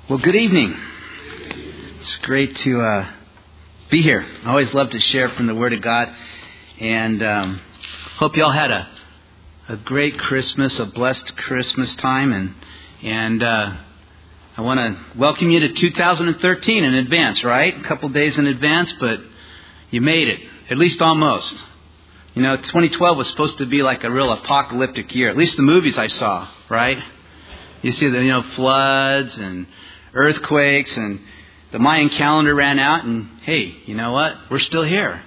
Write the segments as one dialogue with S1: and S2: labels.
S1: Well, good evening. It's great to be here. I always love to share from the Word of God, and hope you all had a great Christmas, a blessed Christmas time, and I want to welcome you to 2013 in advance, right? A couple days in advance, but you made it, at least almost. You know, 2012 was supposed to be like a real apocalyptic year, at least the movies I saw, right? You see the floods and earthquakes, and the Mayan calendar ran out, and hey, you know what? We're still here.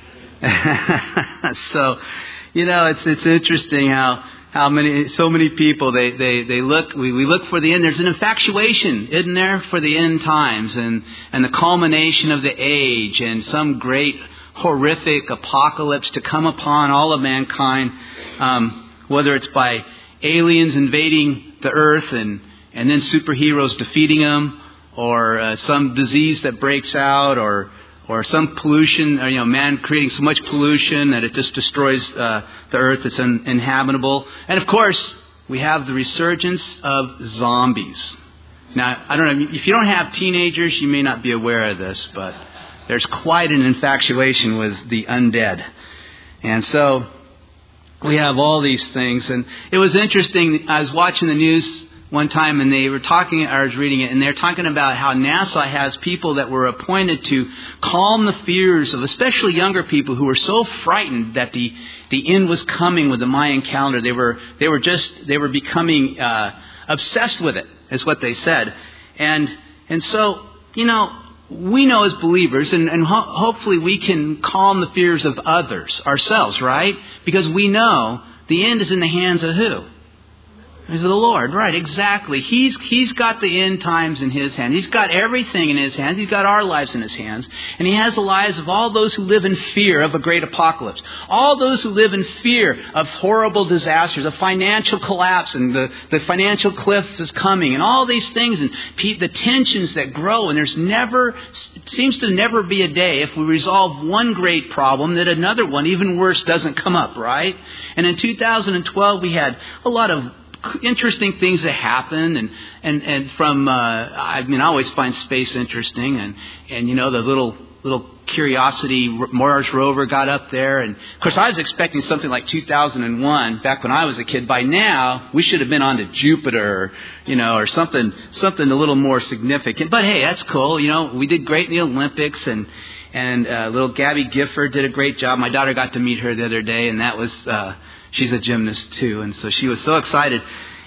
S1: So, it's interesting how so many people they look. We look for the end. There's an infatuation, isn't there, for the end times and the culmination of the age and some great horrific apocalypse to come upon all of mankind, whether it's by aliens invading the earth and then superheroes defeating them, or some disease that breaks out, or some pollution, or man creating so much pollution that it just destroys the earth that's uninhabitable. And of course, we have the resurgence of zombies. Now, I don't know, if you don't have teenagers, you may not be aware of this, but there's quite an infatuation with the undead. And so we have all these things. And it was interesting, I was watching the news one time, and they were talking, I was reading it, and they're talking about how NASA has people that were appointed to calm the fears of especially younger people who were so frightened that the end was coming with the Mayan calendar. They were becoming obsessed with it, is what they said. And so, we know as believers, and hopefully we can calm the fears of others ourselves, right? Because we know the end is in the hands of who? Is the Lord, right? Exactly. He's got the end times in His hand. He's got everything in His hands. He's got our lives in His hands. And He has the lives of all those who live in fear of a great apocalypse. All those who live in fear of horrible disasters, of financial collapse, and the financial cliff is coming, and all these things, and the tensions that grow. And seems to never be a day, if we resolve one great problem, that another one, even worse, doesn't come up, right? And in 2012, we had a lot of interesting things that happened, and from I always find space interesting, and the little Curiosity Mars rover got up there, and of course I was expecting something like 2001 back when I was a kid. By now we should have been on to Jupiter, or something a little more significant. But hey, that's cool. We did great in the Olympics, and little Gabby Gifford did a great job. My daughter got to meet her the other day, and that was. She's a gymnast too, and so she was so excited.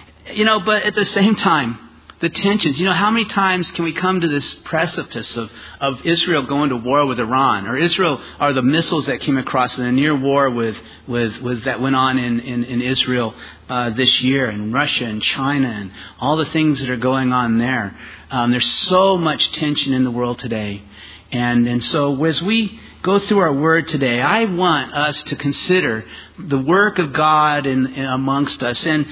S1: But at the same time, the tensions. How many times can we come to this precipice of Israel going to war with Iran, or Israel, or the missiles that came across in a near war with that went on in Israel this year, and Russia and China, and all the things that are going on there. There's so much tension in the world today, and so as we go through our word today, I want us to consider the work of God amongst us, and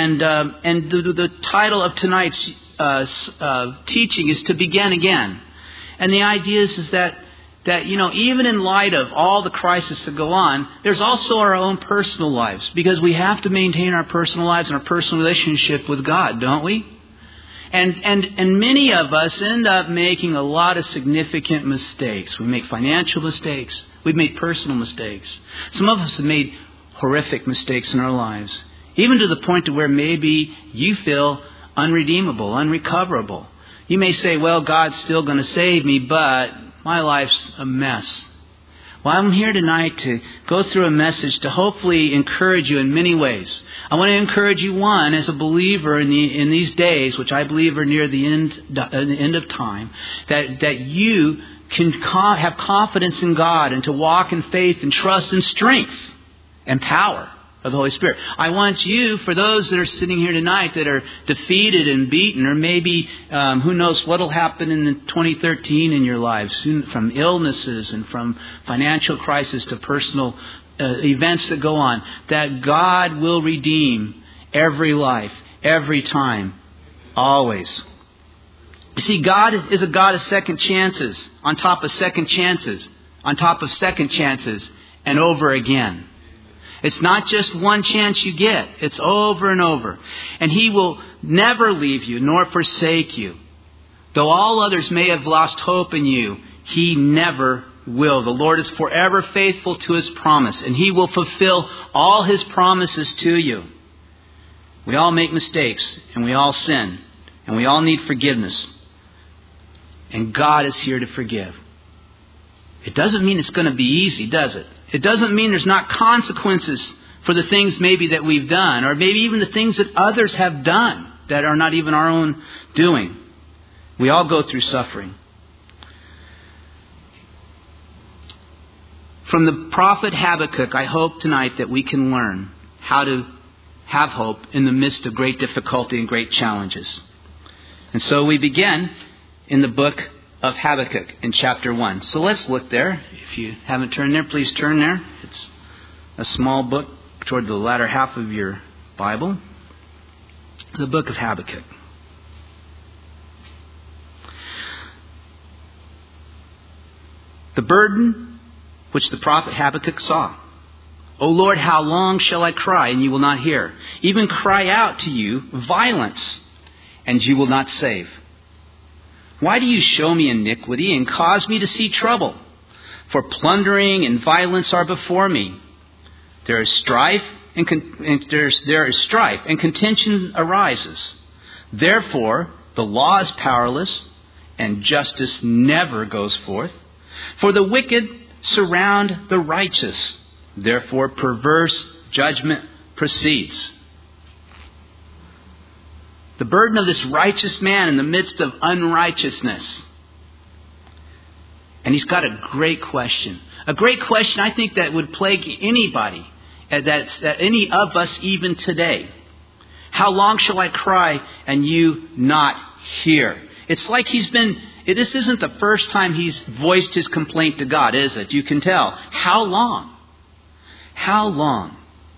S1: the title of tonight's teaching is To Begin Again. And the idea is that even in light of all the crisis that go on, there's also our own personal lives, because we have to maintain our personal lives and our personal relationship with God, don't we? And many of us end up making a lot of significant mistakes. We make financial mistakes. We've made personal mistakes. Some of us have made horrific mistakes in our lives, even to the point to where maybe you feel unredeemable, unrecoverable. You may say, well, God's still going to save me, but my life's a mess. Well, I'm here tonight to go through a message to hopefully encourage you in many ways. I want to encourage you, one, as a believer in these days, which I believe are near the end of time, that you can have confidence in God and to walk in faith and trust and strength and power of the Holy Spirit. I want you, for those that are sitting here tonight that are defeated and beaten, or maybe who knows what will happen in 2013 in your lives, from illnesses and from financial crisis to personal events that go on, that God will redeem every life, every time, always. You see, God is a God of second chances, on top of second chances, on top of second chances, and over again. It's not just one chance you get. It's over and over. And He will never leave you nor forsake you. Though all others may have lost hope in you, He never will. The Lord is forever faithful to His promise, and He will fulfill all His promises to you. We all make mistakes, and we all sin, and we all need forgiveness. And God is here to forgive. It doesn't mean it's going to be easy, does it? It doesn't mean there's not consequences for the things maybe that we've done, or maybe even the things that others have done that are not even our own doing. We all go through suffering. From the prophet Habakkuk, I hope tonight that we can learn how to have hope in the midst of great difficulty and great challenges. And so we begin in the book of Habakkuk in chapter 1. So let's look there. If you haven't turned there, please turn there. It's a small book toward the latter half of your Bible. The book of Habakkuk. The burden which the prophet Habakkuk saw. O Lord, how long shall I cry and you will not hear? Even cry out to you violence and you will not save. Why do you show me iniquity and cause me to see trouble? For plundering and violence are before me. There is strife and contention arises. Therefore, the law is powerless and justice never goes forth. For the wicked surround the righteous. Therefore, perverse judgment proceeds. The burden of this righteous man in the midst of unrighteousness. And he's got a great question. A great question I think that would plague anybody. That any of us even today. How long shall I cry and you not hear? It's like this isn't the first time he's voiced his complaint to God, is it? You can tell. How long? How long?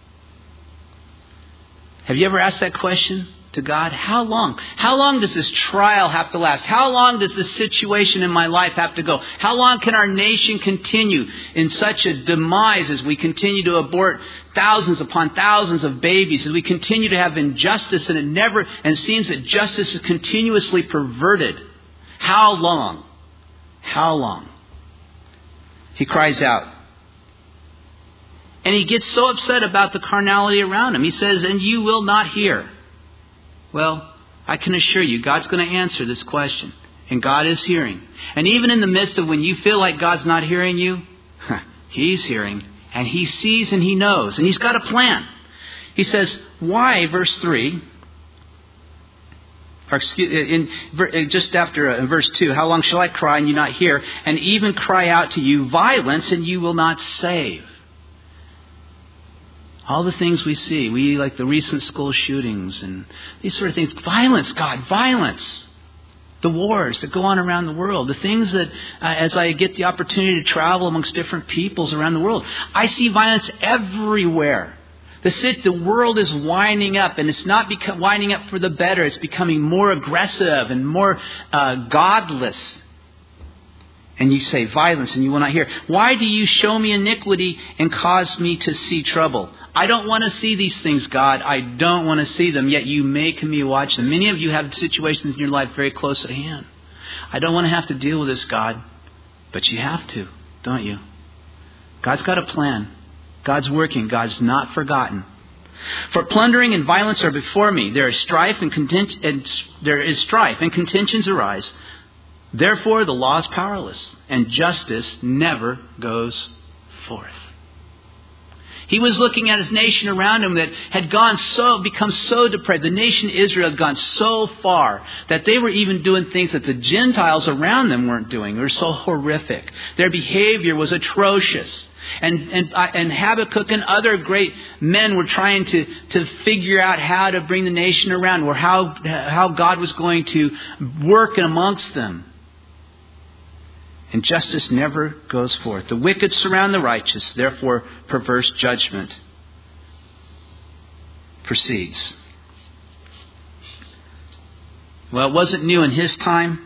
S1: Have you ever asked that question to God? How long? How long does this trial have to last? How long does this situation in my life have to go? How long can our nation continue in such a demise as we continue to abort thousands upon thousands of babies, as we continue to have injustice and it seems that justice is continuously perverted? How long? How long? He cries out. And he gets so upset about the carnality around him. He says, and you will not hear. Well, I can assure you, God's going to answer this question. And God is hearing. And even in the midst of when you feel like God's not hearing you, He's hearing. And He sees and He knows. And He's got a plan. He says, why, verse 3, just after in verse 2, how long shall I cry and you not hear? And even cry out to you violence and you will not save. All the things we see, like the recent school shootings and these sort of things. Violence, God, violence. The wars that go on around the world. The things that, as I get the opportunity to travel amongst different peoples around the world, I see violence everywhere. The world is winding up, and it's not winding up for the better. It's becoming more aggressive and more godless. And you say, violence, and you will not hear. Why do you show me iniquity and cause me to see trouble? I don't want to see these things, God. I don't want to see them, yet you make me watch them. Many of you have situations in your life very close at hand. I don't want to have to deal with this, God. But you have to, don't you? God's got a plan. God's working. God's not forgotten. For plundering and violence are before me. There is strife and contentions arise. Therefore, the law is powerless, and justice never goes forth. He was looking at his nation around him that had become so depraved. The nation Israel had gone so far that they were even doing things that the Gentiles around them weren't doing. They were so horrific. Their behavior was atrocious. And Habakkuk and other great men were trying to figure out how to bring the nation around, or how God was going to work amongst them. And justice never goes forth. The wicked surround the righteous, therefore perverse judgment proceeds. Well, it wasn't new in his time,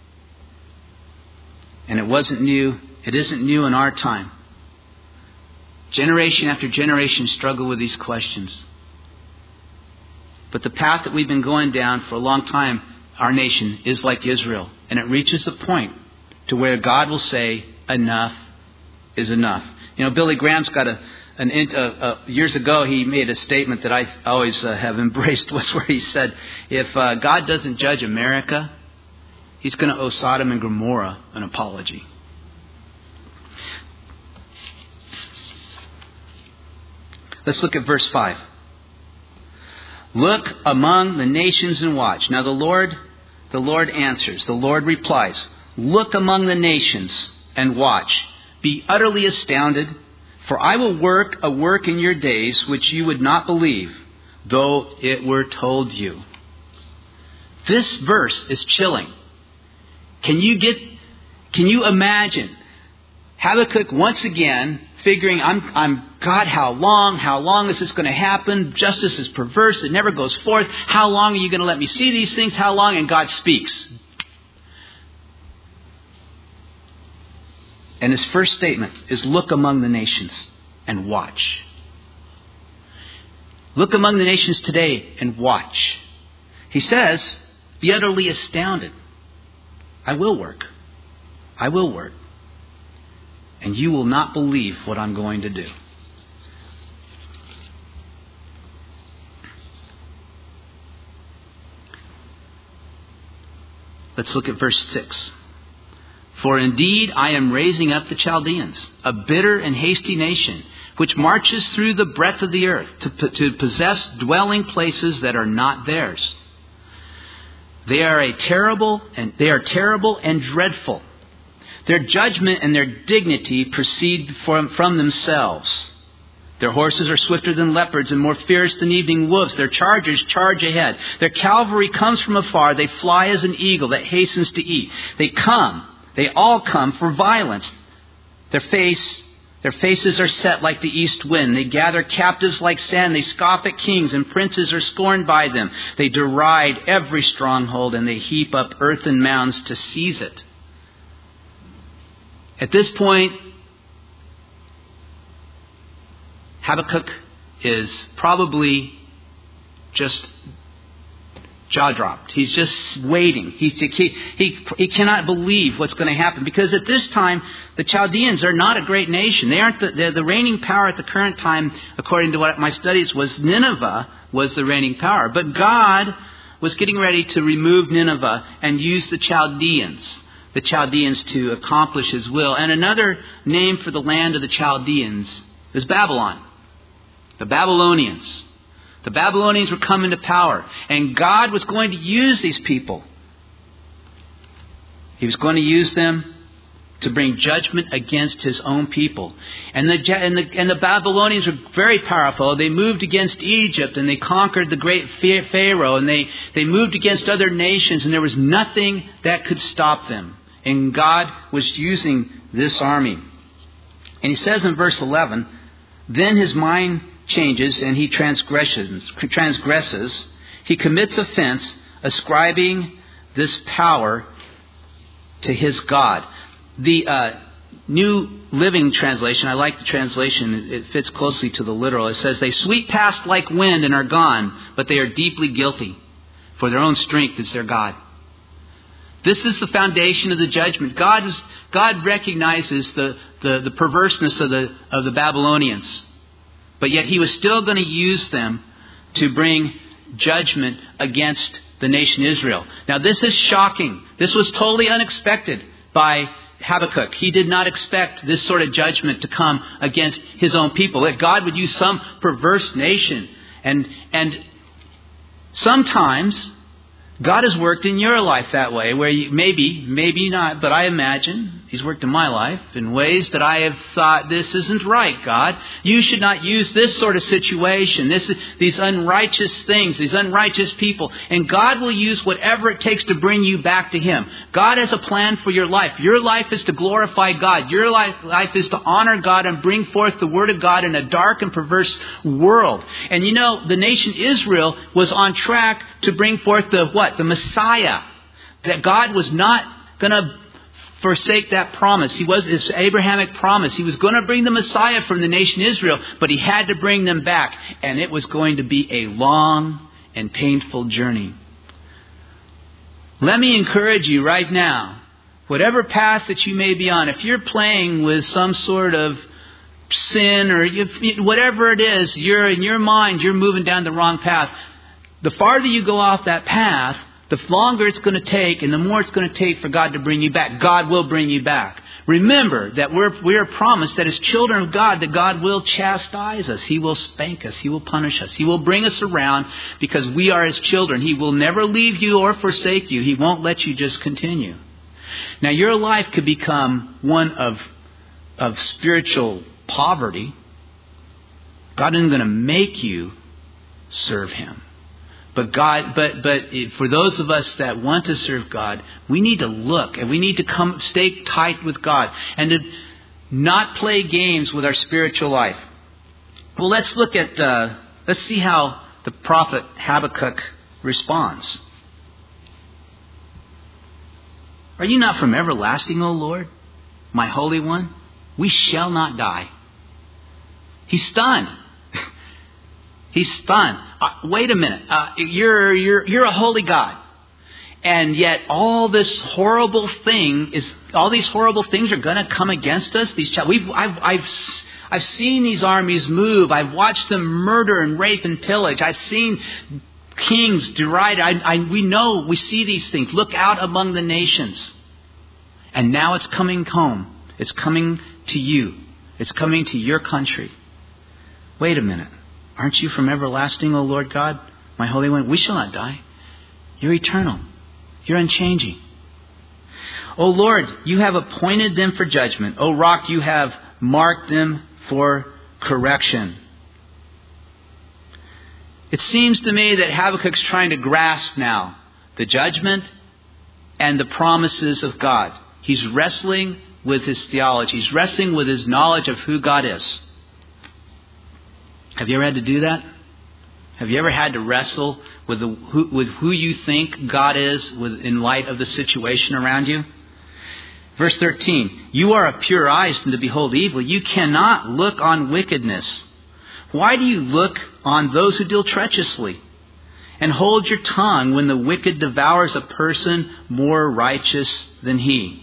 S1: and it isn't new in our time. Generation after generation struggle with these questions. But the path that we've been going down for a long time, our nation is like Israel. And it reaches a point to where God will say, enough is enough. You know, Billy Graham's got years ago he made a statement that I always have embraced, was where he said, if God doesn't judge America, He's going to owe Sodom and Gomorrah an apology. Let's look at verse 5. Look among the nations and watch. Now the Lord answers. The Lord replies, look among the nations and watch. Be utterly astounded, for I will work a work in your days which you would not believe, though it were told you. This verse is chilling. Can you imagine Habakkuk once again figuring, I'm God, how long is this going to happen? Justice is perverse. It never goes forth. How long are you going to let me see these things? How long? And God speaks. And his first statement is, look among the nations and watch. Look among the nations today and watch. He says, be utterly astounded. I will work. I will work. And you will not believe what I'm going to do. Let's look at verse 6. For indeed I am raising up the Chaldeans, a bitter and hasty nation, which marches through the breadth of the earth to possess dwelling places that are not theirs. They are terrible and dreadful. Their judgment and their dignity proceed from themselves. Their horses are swifter than leopards and more fierce than evening wolves. Their chargers charge ahead. Their cavalry comes from afar. They fly as an eagle that hastens to eat. They all come for violence. Their faces are set like the east wind. They gather captives like sand. They scoff at kings, and princes are scorned by them. They deride every stronghold, and they heap up earthen mounds to seize it. At this point, Habakkuk is probably just jaw-dropped. He's just waiting. He cannot believe what's going to happen. Because at this time, the Chaldeans are not a great nation. They aren't the reigning power at the current time, according to what my studies was. Nineveh was the reigning power. But God was getting ready to remove Nineveh and use the Chaldeans to accomplish His will. And another name for the land of the Chaldeans is Babylon. The Babylonians. The Babylonians were coming to power. And God was going to use these people. He was going to use them to bring judgment against His own people. And the Babylonians were very powerful. They moved against Egypt and they conquered the great Pharaoh. And they moved against other nations, and there was nothing that could stop them. And God was using this army. And He says in verse 11, then his mind changes and he transgresses. He commits offense, ascribing this power to his God. The New Living Translation, I like the translation. It fits closely to the literal. It says, they sweep past like wind and are gone, but they are deeply guilty, for their own strength is their God. This is the foundation of the judgment. God recognizes the perverseness of the Babylonians. But yet He was still going to use them to bring judgment against the nation Israel. Now this is shocking. This was totally unexpected by Habakkuk. He did not expect this sort of judgment to come against his own people. That God would use some perverse nation. And sometimes God has worked in your life that way, where you, maybe not, but I imagine He's worked in my life in ways that I have thought, this isn't right, God. You should not use this sort of situation, these unrighteous things, these unrighteous people. And God will use whatever it takes to bring you back to Him. God has a plan for your life. Your life is to glorify God. Your life is to honor God and bring forth the Word of God in a dark and perverse world. And you know, the nation Israel was on track to bring forth the Messiah. That God was not going to forsake that promise. It's Abrahamic promise. He was going to bring the Messiah from the nation Israel, but He had to bring them back. And it was going to be a long and painful journey. Let me encourage you right now, whatever path that you may be on, if you're playing with some sort of sin or whatever it is, you're in your mind, you're moving down the wrong path. The farther you go off that path, the longer it's going to take and the more it's going to take for God to bring you back. God will bring you back. Remember that we are promised that as children of God, that God will chastise us. He will spank us. He will punish us. He will bring us around because we are His children. He will never leave you or forsake you. He won't let you just continue. Now, your life could become one of spiritual poverty. God isn't going to make you serve Him. But for those of us that want to serve God, we need to look and we need to stay tight with God and to not play games with our spiritual life. Well, let's see how the prophet Habakkuk responds. Are you not from everlasting, O Lord, my Holy One? We shall not die. He's stunned. He's stunned. Wait a minute. You're a holy God, and yet all these horrible things are going to come against us. I've seen these armies move. I've watched them murder and rape and pillage. I've seen kings derided. We see these things. Look out among the nations, and now it's coming home. It's coming to you. It's coming to your country. Wait a minute. Aren't you from everlasting, O Lord God, my Holy One? We shall not die. You're eternal. You're unchanging. O Lord, you have appointed them for judgment. O Rock, you have marked them for correction. It seems to me that Habakkuk's trying to grasp now the judgment and the promises of God. He's wrestling with his theology. He's wrestling with his knowledge of who God is. Have you ever had to do that? Have you ever had to wrestle with who you think God is in light of the situation around you? Verse 13, you are of pure eyes and to behold evil. You cannot look on wickedness. Why do you look on those who deal treacherously? And hold your tongue when the wicked devours a person more righteous than he.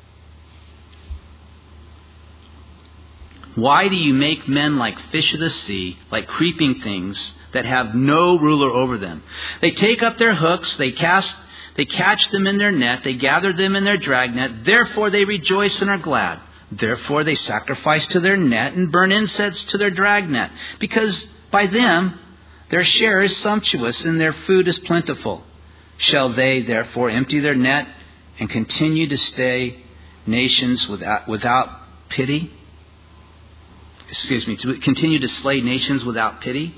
S1: Why do you make men like fish of the sea, like creeping things that have no ruler over them? They take up their hooks, they catch them in their net, they gather them in their dragnet. Therefore they rejoice and are glad. Therefore they sacrifice to their net and burn incense to their dragnet, because by them their share is sumptuous and their food is plentiful. Shall they therefore empty their net and continue to slay nations without pity? To continue to slay nations without pity?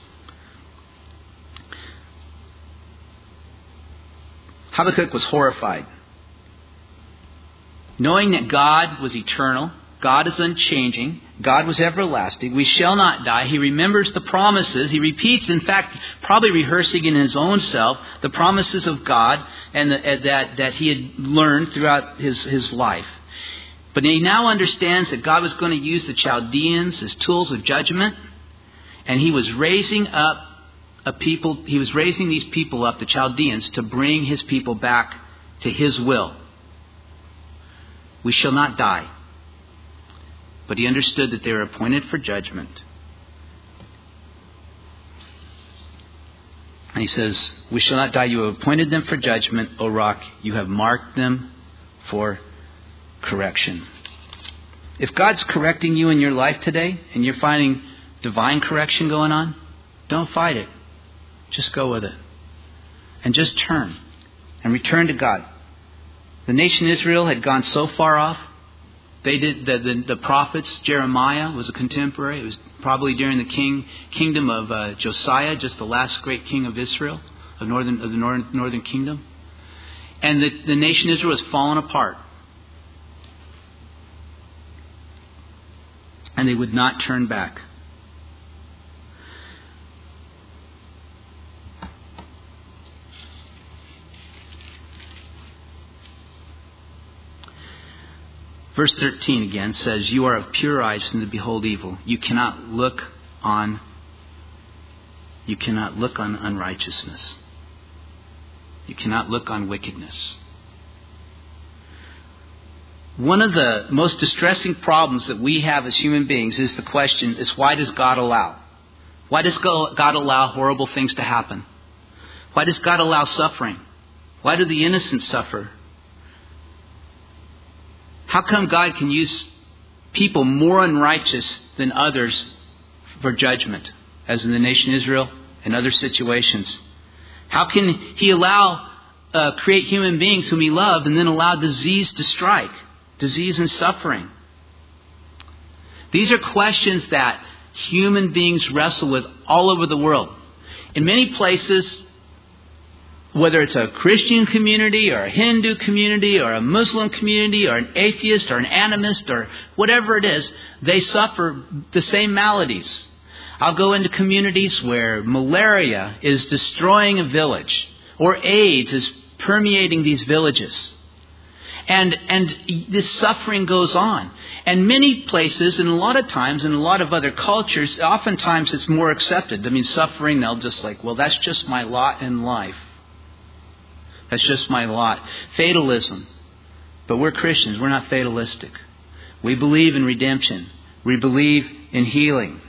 S1: Habakkuk was horrified. Knowing that God was eternal, God is unchanging, God was everlasting, we shall not die. He remembers the promises. He repeats, in fact, probably rehearsing in his own self, the promises of God and that he had learned throughout his life. But he now understands that God was going to use the Chaldeans as tools of judgment. And he was raising up these people up, the Chaldeans, to bring his people back to his will. We shall not die. But he understood that they were appointed for judgment. And he says, we shall not die. You have appointed them for judgment, O Rock. You have marked them for correction. If God's correcting you in your life today and you're finding divine correction going on, don't fight it. Just go with it. And just turn and return to God. The nation Israel had gone so far off. The prophets, Jeremiah was a contemporary. It was probably during the kingdom of Josiah, just the last great king of Israel, of the northern kingdom. And the nation Israel was fallen apart. And they would not turn back. Verse 13 again says, you are of pure eyes and to behold evil. You cannot look on unrighteousness. You cannot look on wickedness. One of the most distressing problems that we have as human beings is the question is, why does God allow? Why does God allow horrible things to happen? Why does God allow suffering? Why do the innocent suffer? How come God can use people more unrighteous than others for judgment, as in the nation Israel and other situations? How can He create human beings whom He loved and then allow disease to strike? Disease and suffering. These are questions that human beings wrestle with all over the world. In many places, whether it's a Christian community or a Hindu community or a Muslim community or an atheist or an animist or whatever it is, they suffer the same maladies. I'll go into communities where malaria is destroying a village or AIDS is permeating these villages. And this suffering goes on. And many places, and a lot of times, in a lot of other cultures, oftentimes it's more accepted. I mean, suffering, they'll just like, well, that's just my lot in life. That's just my lot. Fatalism. But we're Christians. We're not fatalistic. We believe in redemption. We believe in healing.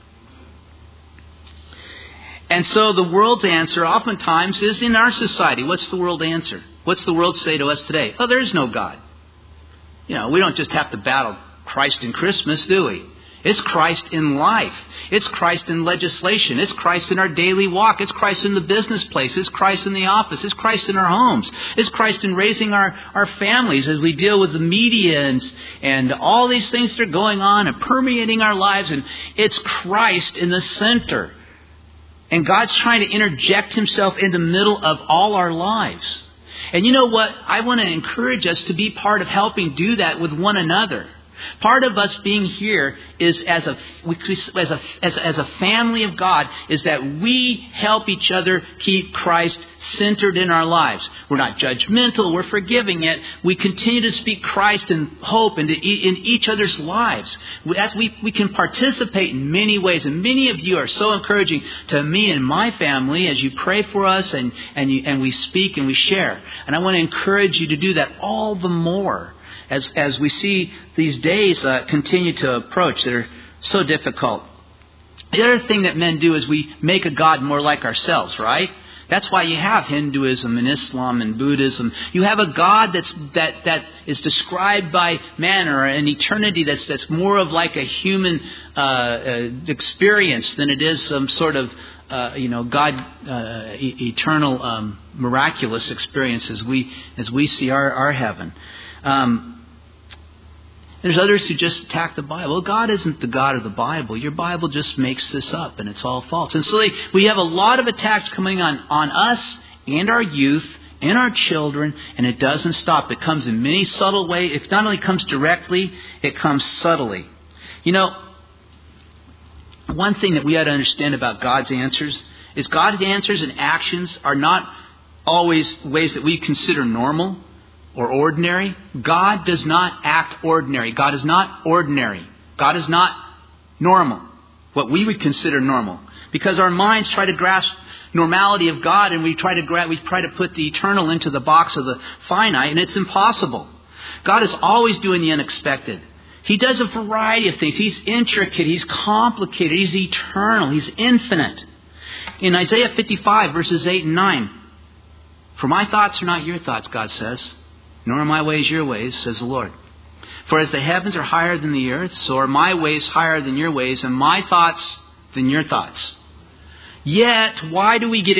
S1: And so the world's answer oftentimes is in our society. What's the world answer? What's the world say to us today? Oh, there is no God. You know, we don't just have to battle Christ in Christmas, do we? It's Christ in life. It's Christ in legislation. It's Christ in our daily walk. It's Christ in the business place. It's Christ in the office. It's Christ in our homes. It's Christ in raising our families as we deal with the media and all these things that are going on and permeating our lives. And it's Christ in the center. And God's trying to interject Himself in the middle of all our lives. And you know what? I want to encourage us to be part of helping do that with one another. Part of us being here is as a family of God is that we help each other keep Christ centered in our lives. We're not judgmental. We're forgiving it. We continue to speak Christ and hope in each other's lives. We can participate in many ways. And many of you are so encouraging to me and my family as you pray for us and we speak and we share. And I want to encourage you to do that all the more. As we see these days continue to approach that are so difficult. The other thing that men do is we make a God more like ourselves, right? That's why you have Hinduism and Islam and Buddhism. You have a God that is described by man or an eternity that's more of like a human experience than it is some sort of God eternal miraculous experience as we see our heaven. There's others who just attack the Bible. Well, God isn't the God of the Bible. Your Bible just makes this up and it's all false. And so we have a lot of attacks coming on us and our youth and our children, and it doesn't stop. It comes in many subtle ways. It not only comes directly, it comes subtly. You know, one thing that we ought to understand about God's answers is God's answers and actions are not always ways that we consider normal or ordinary. God does not act ordinary. God is not ordinary. God is not normal, what we would consider normal. Because our minds try to grasp normality of God and we try to put the eternal into the box of the finite, and it's impossible. God is always doing the unexpected. He does a variety of things. He's intricate. He's complicated. He's eternal. He's infinite. In Isaiah 55, verses 8 and 9, "For my thoughts are not your thoughts," God says, "nor are my ways your ways, says the Lord. For as the heavens are higher than the earth, so are my ways higher than your ways, and my thoughts than your thoughts." Yet, why do we get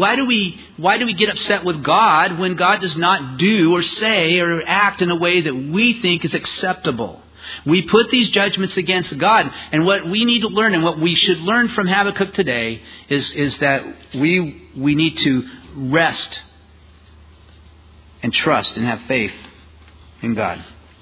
S1: upset with God when God does not do or say or act in a way that we think is acceptable? We put these judgments against God, and what we need to learn and what we should learn from Habakkuk today is that we need to rest and trust and have faith in God.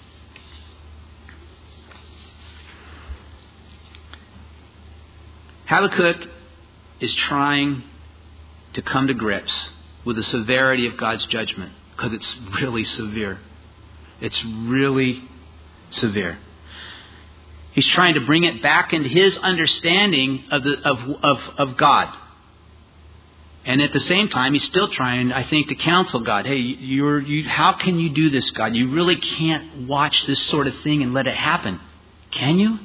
S1: Habakkuk is trying to come to grips with the severity of God's judgment because it's really severe. It's really severe. He's trying to bring it back into his understanding of God. And at the same time, he's still trying, I think, to counsel God. Hey, how can you do this, God? You really can't watch this sort of thing and let it happen. Can you?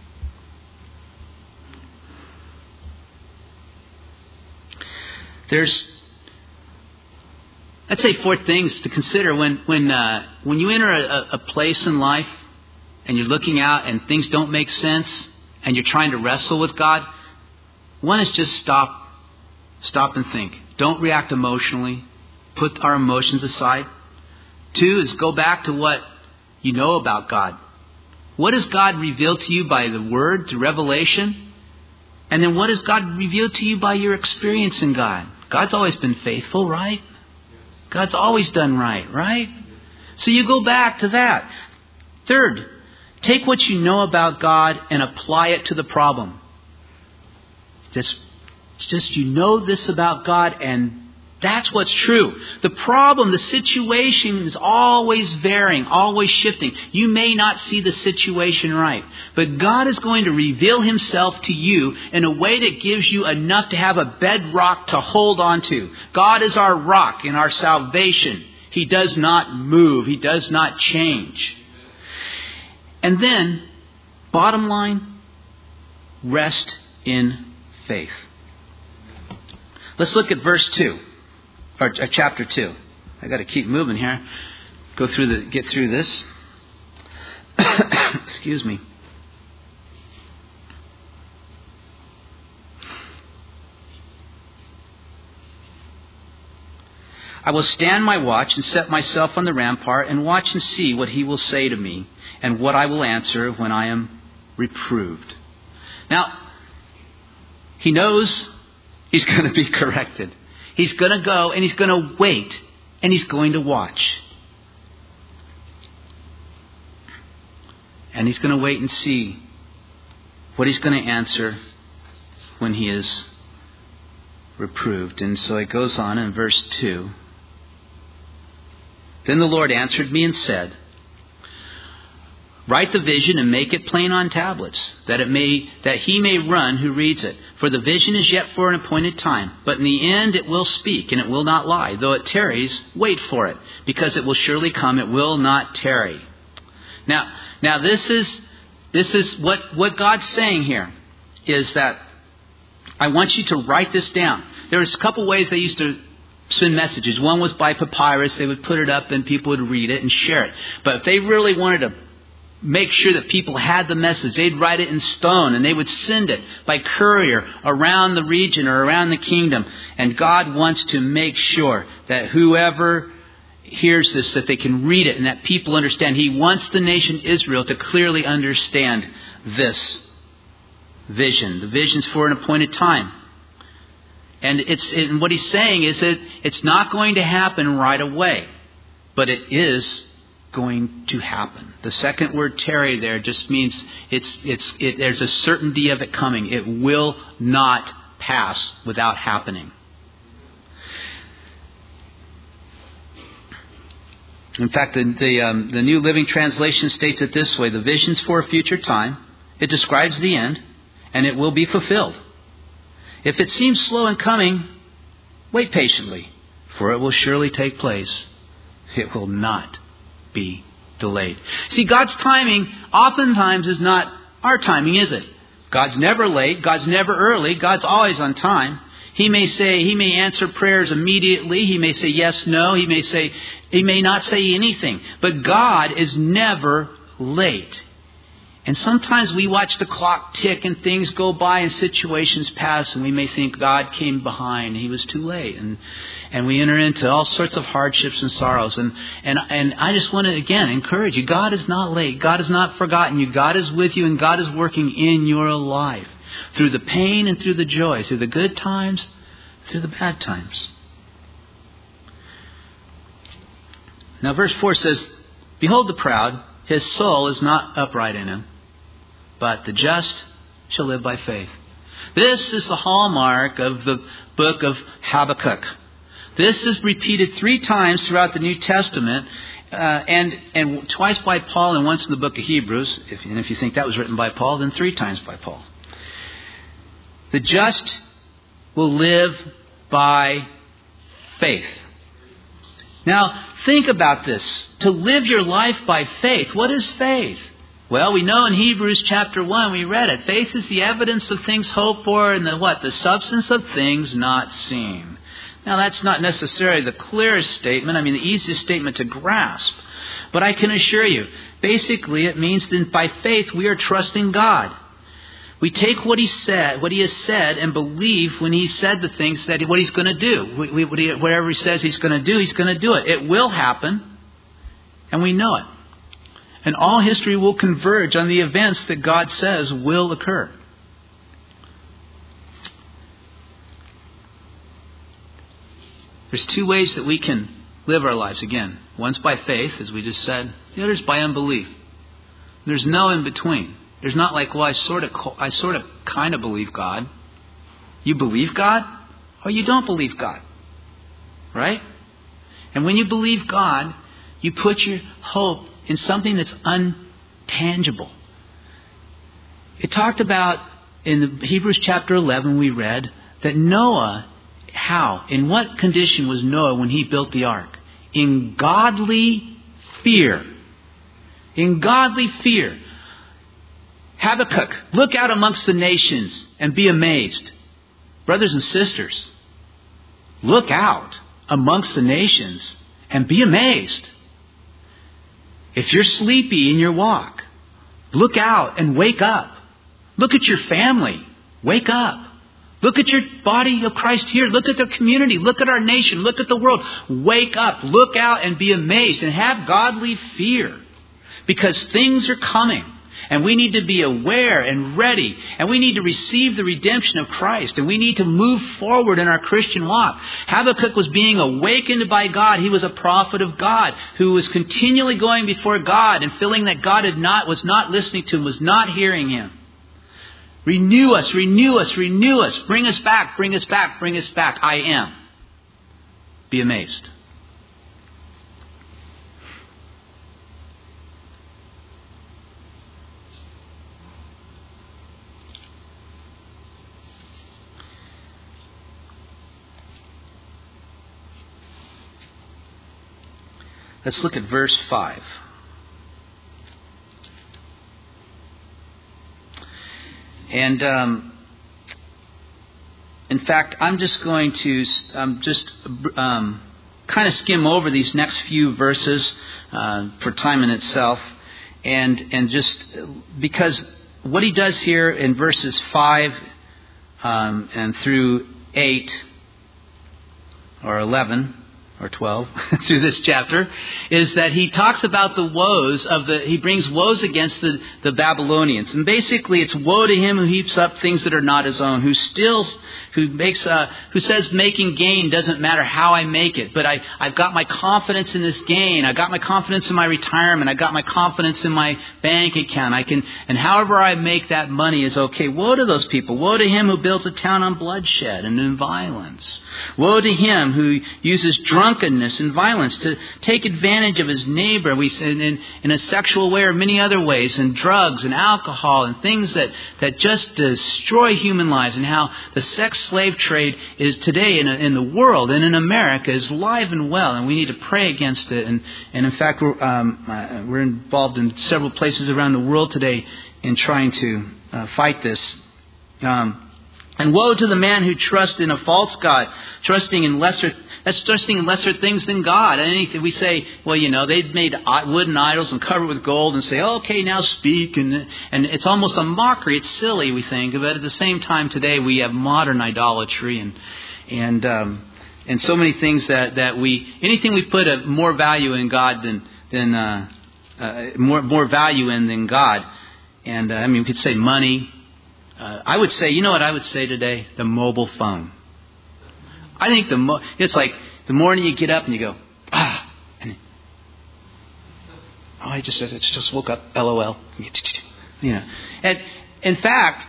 S1: There's, I'd say, 4 things to consider when you enter a place in life and you're looking out and things don't make sense and you're trying to wrestle with God. One is just stop and think. Don't react emotionally. Put our emotions aside. 2 is go back to what you know about God. What has God revealed to you by the Word, through revelation? And then what has God revealed to you by your experience in God? God's always been faithful, right? God's always done right? So you go back to that. 3rd, take what you know about God and apply it to the problem. Just you know this about God, and that's what's true. The problem, the situation is always varying, always shifting. You may not see the situation right, but God is going to reveal Himself to you in a way that gives you enough to have a bedrock to hold on to. God is our rock in our salvation. He does not move. He does not change. And then, bottom line, rest in faith. Let's look at verse 2. Or chapter 2. I got to keep moving here. Get through this. Excuse me. I will stand my watch and set myself on the rampart and watch and see what He will say to me and what I will answer when I am reproved. Now, He knows He's going to be corrected. He's going to go and He's going to wait and He's going to watch. And He's going to wait and see what He's going to answer when He is reproved. And so it goes on in verse 2. Then the Lord answered me and said, write the vision and make it plain on tablets, that he may run who reads it. For the vision is yet for an appointed time, but in the end it will speak, and it will not lie. Though it tarries, wait for it, because it will surely come, it will not tarry. Now this is what God's saying here, is that I want you to write this down. There was a couple ways they used to send messages. One was by papyrus. They would put it up and people would read it and share it. But if they really wanted to make sure that people had the message, they'd write it in stone and they would send it by courier around the region or around the kingdom. And God wants to make sure that whoever hears this, that they can read it and that people understand. He wants the nation Israel to clearly understand this vision. The vision's for an appointed time. And what He's saying is that it's not going to happen right away, but it is going to happen. The second word tarry there just means there's a certainty of it coming. It will not pass without happening. In fact, the New Living Translation states it this way: the vision's for a future time. It describes the end, and it will be fulfilled. If it seems slow in coming, wait patiently, for it will surely take place. It will not be delayed. See, God's timing oftentimes is not our timing, is it? God's never late. God's never early. God's always on time. He may answer prayers immediately. He may say yes, no. He may not say anything. But God is never late. And sometimes we watch the clock tick and things go by and situations pass and we may think God came behind. He was too late. And we enter into all sorts of hardships and sorrows. And I just want to, again, encourage you. God is not late. God has not forgotten you. God is with you and God is working in your life. Through the pain and through the joy. Through the good times, through the bad times. Now verse 4 says, behold the proud, his soul is not upright in him. But the just shall live by faith. This is the hallmark of the book of Habakkuk. This is repeated 3 times throughout the New Testament, and twice by Paul and once in the book of Hebrews. If you think that was written by Paul, then 3 times by Paul. The just will live by faith. Now, think about this. To live your life by faith. What is faith? Well, we know in Hebrews chapter 1, we read it. Faith is the evidence of things hoped for and the substance of things not seen. Now, that's not necessarily the clearest statement. I mean, the easiest statement to grasp. But I can assure you, basically it means that by faith we are trusting God. We take what He has said, and believe when He said the things that what He's going to do. Whatever He says He's going to do, He's going to do it. It will happen, and we know it. And all history will converge on the events that God says will occur. There's two ways that we can live our lives. Again, one's by faith, as we just said. The other's by unbelief. There's no in between. There's not like, well, I sort of kind of believe God. You believe God, or you don't believe God. Right? And when you believe God, you put your hope in something that's untangible. It talked about in the Hebrews chapter 11 we read that Noah, in what condition was Noah when he built the ark? In godly fear. In godly fear. Habakkuk, look out amongst the nations and be amazed. Brothers and sisters, look out amongst the nations and be amazed. If you're sleepy in your walk, look out and wake up. Look at your family. Wake up. Look at your body of Christ here. Look at the community. Look at our nation. Look at the world. Wake up. Look out and be amazed and have godly fear. Because things are coming. And we need to be aware and ready. And we need to receive the redemption of Christ. And we need to move forward in our Christian walk. Habakkuk was being awakened by God. He was a prophet of God who was continually going before God and feeling that God was not listening to him, was not hearing him. Renew us, renew us, renew us. Bring us back, bring us back, bring us back. I am. Be amazed. Let's look at verse 5. And in fact, I'm just going to kind of skim over these next few verses for time in itself, and just because what he does here in verses 5 and through 8 or 11. Or 12 through this chapter, is that he talks about the woes he brings woes against the Babylonians. And basically it's woe to him who heaps up things that are not his own, who says making gain doesn't matter how I make it, but I've got my confidence in this gain. I got my confidence in my retirement. I got my confidence in my bank account. And however I make that money is okay. Woe to those people. Woe to him who builds a town on bloodshed and in violence. Woe to him who uses drunkenness and violence to take advantage of his neighbor in a sexual way or many other ways, and drugs and alcohol and things that just destroy human lives, and how the sex slave trade is today in the world and in America is alive and well, and we need to pray against it. And in fact, we're involved in several places around the world today in trying to fight this. And woe to the man who trusts in a false god, trusting in lesser things than God. And anything we say, well, they've made wooden idols and cover it with gold and say, okay, now speak. And it's almost a mockery. It's silly, we think. But at the same time today, we have modern idolatry and so many things that anything we put more value in God than more value in than God. And we could say money. I would say, you know what I would say today? The mobile phone. I think it's like the morning you get up and you go, I just woke up, LOL. And in fact,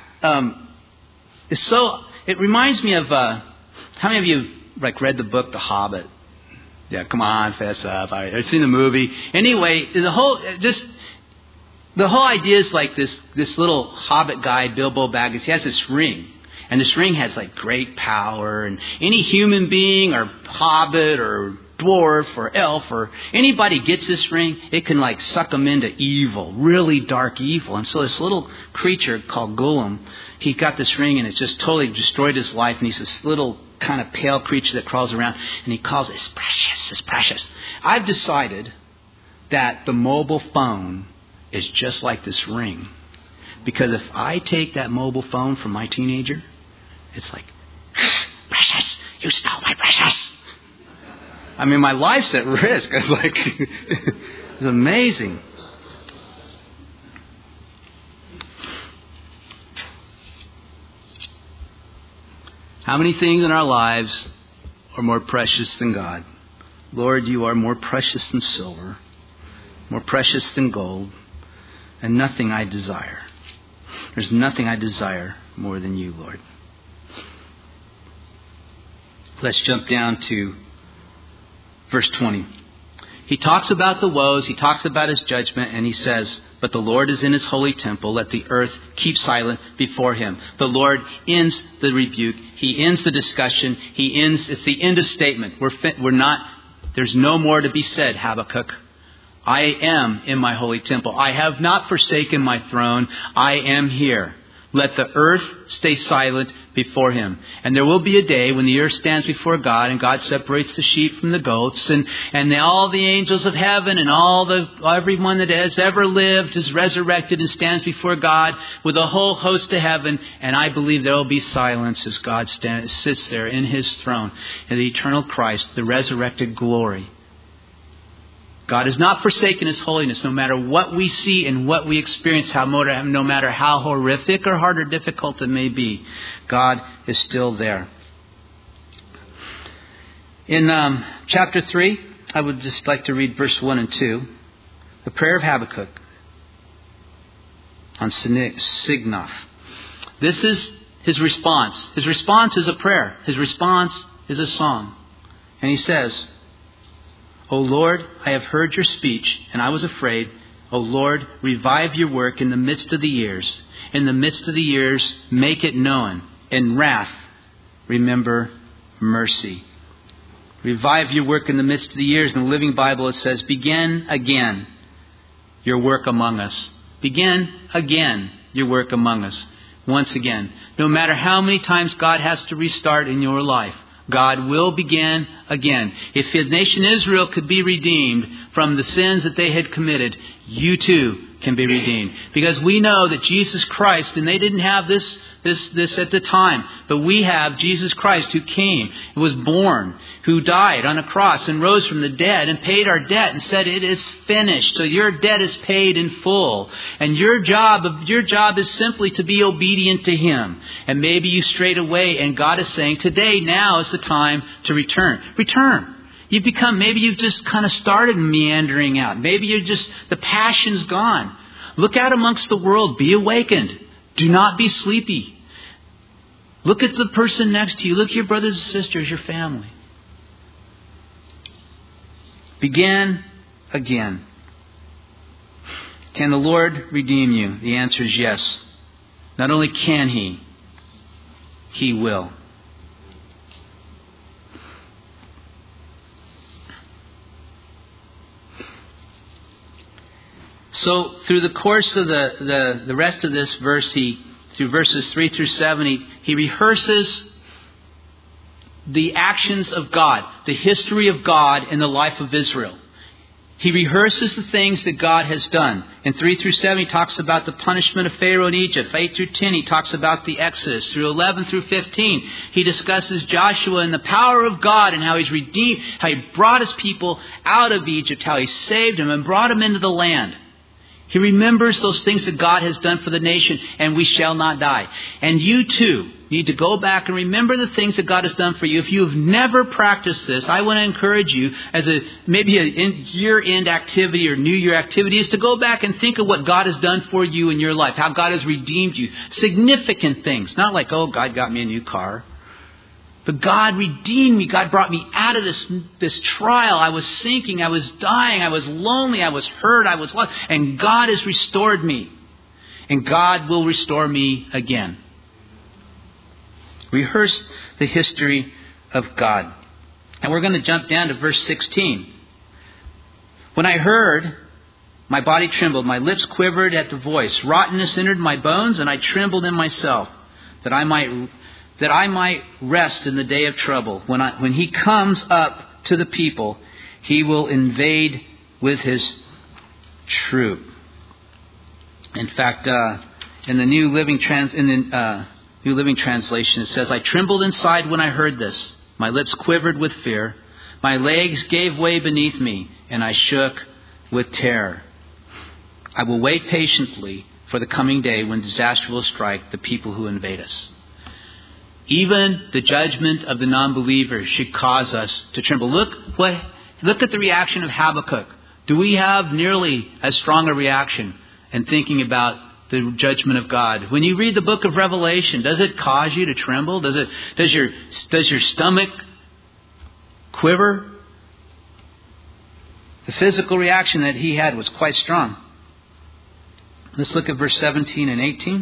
S1: it reminds me of, how many of you read the book The Hobbit? Yeah, come on, fess up. I've seen the movie. Anyway, the whole idea is like this little hobbit guy, Bilbo Baggins. He has this ring. And this ring has like great power, and any human being or hobbit or dwarf or elf or anybody gets this ring, it can like suck them into evil, really dark evil. And so this little creature called Gollum, he got this ring and it's just totally destroyed his life. And he's this little kind of pale creature that crawls around, and he calls it, it's precious, it's precious. I've decided that the mobile phone is just like this ring. Because if I take that mobile phone from my teenager, it's like, precious, you stole my precious. I mean, my life's at risk. It's like, it's amazing. How many things in our lives are more precious than God? Lord, you are more precious than silver, more precious than gold, and nothing I desire. There's nothing I desire more than you, Lord. Let's jump down to verse 20. He talks about the woes, he talks about his judgment, and he says, but the Lord is in his holy temple. Let the earth keep silent before him. The Lord ends the rebuke. He ends the discussion. It's the end of statement. There's no more to be said, Habakkuk. I am in my holy temple. I have not forsaken my throne. I am here. Let the earth stay silent before him. And there will be a day when the earth stands before God and God separates the sheep from the goats, and all the angels of heaven and everyone that has ever lived is resurrected and stands before God with a whole host of heaven. And I believe there will be silence as God sits there in his throne in the eternal Christ, the resurrected glory. God has not forsaken his holiness, no matter what we see and what we experience, no matter how horrific or hard or difficult it may be. God is still there. In chapter 3, I would just like to read verse 1 and 2. The prayer of Habakkuk on Signoth. This is his response. His response is a prayer. His response is a song. And he says, O Lord, I have heard your speech, and I was afraid. O Lord, revive your work in the midst of the years. In the midst of the years, make it known. In wrath, remember mercy. Revive your work in the midst of the years. In the Living Bible, it says, begin again your work among us. Begin again your work among us. Once again. No matter how many times God has to restart in your life, God will begin again. If the nation Israel could be redeemed from the sins that they had committed, you too can be redeemed. Because we know that Jesus Christ, and they didn't have this at the time, but we have Jesus Christ who came, who was born, who died on a cross and rose from the dead and paid our debt and said it is finished. So your debt is paid in full. And your job is simply to be obedient to him. And maybe you strayed away, and God is saying, today, now is the time to return. Return. Maybe you've just kind of started meandering out. Maybe the passion's gone. Look out amongst the world. Be awakened. Do not be sleepy. Look at the person next to you. Look at your brothers and sisters, your family. Begin again. Can the Lord redeem you? The answer is yes. Not only can he, he will. So through the course of the rest of this verse, through verses 3 through 7, he rehearses the actions of God, the history of God in the life of Israel. He rehearses the things that God has done. In 3 through 7, he talks about the punishment of Pharaoh in Egypt. 8 through 10, he talks about the Exodus. Through 11 through 15, he discusses Joshua and the power of God and how he's redeemed, how he brought his people out of Egypt, how he saved them and brought them into the land. He remembers those things that God has done for the nation, and we shall not die. And you too need to go back and remember the things that God has done for you. If you have never practiced this, I want to encourage you as maybe a year-end activity or New Year activity is to go back and think of what God has done for you in your life, how God has redeemed you. Significant things. Not like, oh, God got me a new car. But God redeemed me. God brought me out of this trial. I was sinking. I was dying. I was lonely. I was hurt. I was lost. And God has restored me. And God will restore me again. Rehearse the history of God. And we're going to jump down to verse 16. When I heard, my body trembled, my lips quivered at the voice. Rottenness entered my bones, and I trembled in myself, that I might rest in the day of trouble. When he comes up to the people, he will invade with his troop. In fact, in the New Living Translation, it says, I trembled inside when I heard this. My lips quivered with fear. My legs gave way beneath me, and I shook with terror. I will wait patiently for the coming day when disaster will strike the people who invade us. Even the judgment of the non-believer should cause us to tremble. Look at the reaction of Habakkuk. Do we have nearly as strong a reaction in thinking about the judgment of God? When you read the book of Revelation, does it cause you to tremble? Does your stomach quiver? The physical reaction that he had was quite strong. Let's look at verse 17 and 18.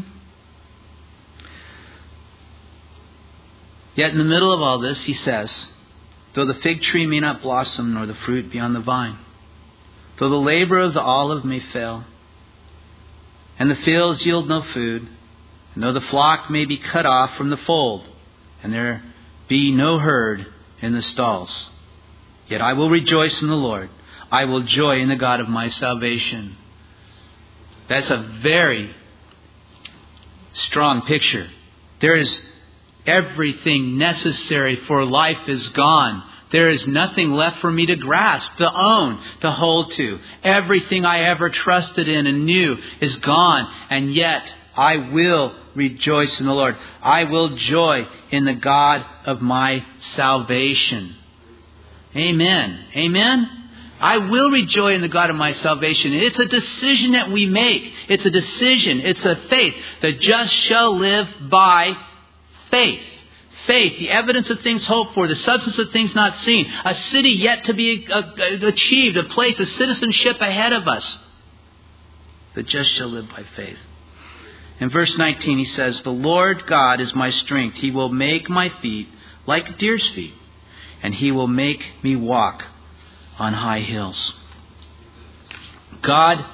S1: Yet in the middle of all this, he says, though the fig tree may not blossom, nor the fruit be on the vine, though the labor of the olive may fail, and the fields yield no food, and though the flock may be cut off from the fold, and there be no herd in the stalls, yet I will rejoice in the Lord. I will joy in the God of my salvation. That's a very strong picture. There is everything necessary for life is gone. There is nothing left for me to grasp, to own, to hold to. Everything I ever trusted in and knew is gone. And yet I will rejoice in the Lord. I will joy in the God of my salvation. Amen. Amen. I will rejoice in the God of my salvation. It's a decision that we make. It's a decision. It's a faith. The just shall live by faith. Faith, the evidence of things hoped for, the substance of things not seen, a city yet to be achieved, a place, a citizenship ahead of us. The just shall live by faith. In verse 19 he says, the Lord God is my strength. He will make my feet like a deer's feet, and he will make me walk on high hills. God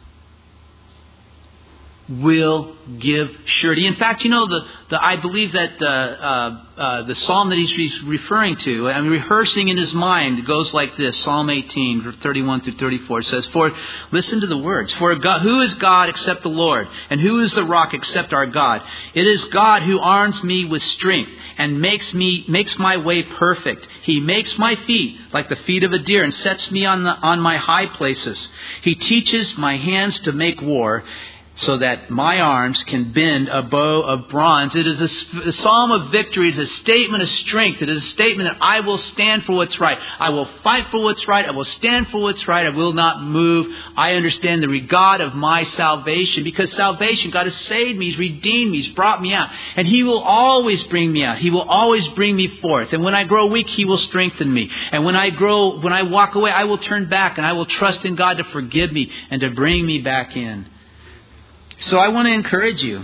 S1: will give surety. In fact, I believe that the psalm that he's referring to, and rehearsing in his mind, goes like this. Psalm 18, 31 through 34 says, listen to the words. For God, who is God except the Lord? And who is the rock except our God? It is God who arms me with strength and makes my way perfect. He makes my feet like the feet of a deer and sets me on my high places. He teaches my hands to make war, so that my arms can bend a bow of bronze. It is a psalm of victory. It is a statement of strength. It is a statement that I will stand for what's right. I will fight for what's right. I will stand for what's right. I will not move. I understand the God of my salvation. Because salvation, God has saved me. He's redeemed me. He's brought me out. And He will always bring me out. He will always bring me forth. And when I grow weak, He will strengthen me. And when I walk away, I will turn back and I will trust in God to forgive me and to bring me back in. So I want to encourage you.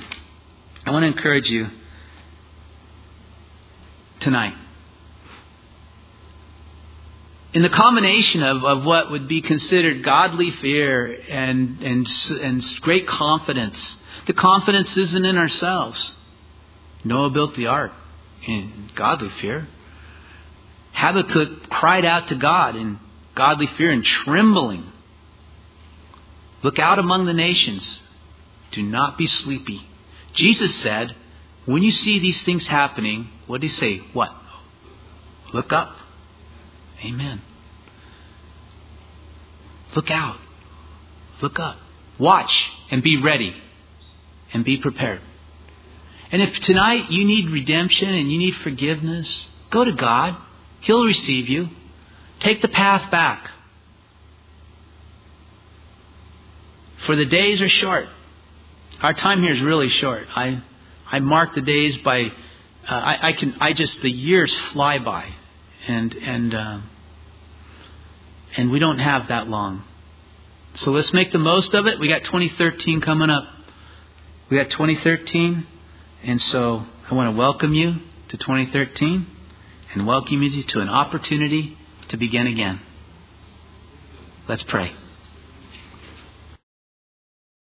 S1: Tonight. In the combination of what would be considered godly fear and great confidence. The confidence isn't in ourselves. Noah built the ark in godly fear. Habakkuk cried out to God in godly fear and trembling. Look out among the nations. Do not be sleepy. Jesus said, when you see these things happening, what did He say? What? Look up. Amen. Look out. Look up. Watch and be ready and be prepared. And if tonight you need redemption and you need forgiveness, go to God. He'll receive you. Take the path back. For the days are short. Our time here is really short. I mark the days by, the years fly by, and we don't have that long. So let's make the most of it. We got 2013 coming up. We got 2013, and so I want to welcome you to 2013 and welcome you to an opportunity to begin again. Let's pray.